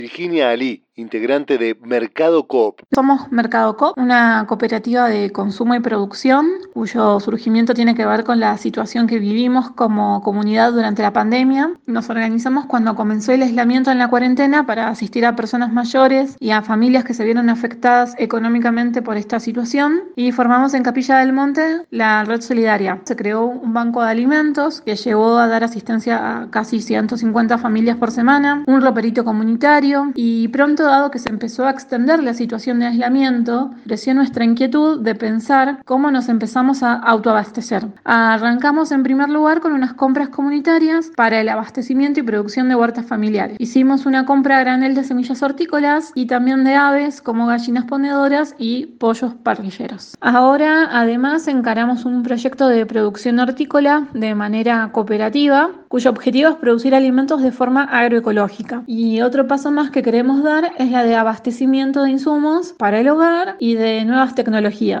Virginia Ali, integrante de Mercado Coop. Somos Mercado Coop, una cooperativa de consumo y producción cuyo surgimiento tiene que ver con la situación que vivimos como comunidad durante la pandemia. Nos organizamos cuando comenzó el aislamiento en la cuarentena para asistir a personas mayores y a familias que se vieron afectadas económicamente por esta situación y formamos en Capilla del Monte la Red Solidaria. Se creó un banco de alimentos que llegó a dar asistencia a casi 150 familias por semana, un roperito comunitario y pronto, dado que se empezó a extender la situación de aislamiento, creció nuestra inquietud de pensar cómo nos empezamos a autoabastecer. Arrancamos en primer lugar con unas compras comunitarias para el abastecimiento y producción de huertas familiares. Hicimos una compra a granel de semillas hortícolas y también de aves como gallinas ponedoras y pollos parrilleros. Ahora, además, encaramos un proyecto de producción hortícola de manera cooperativa, cuyo objetivo es producir alimentos de forma agroecológica. Y otro paso más que queremos dar es la de abastecimiento de insumos para el hogar y de nuevas tecnologías.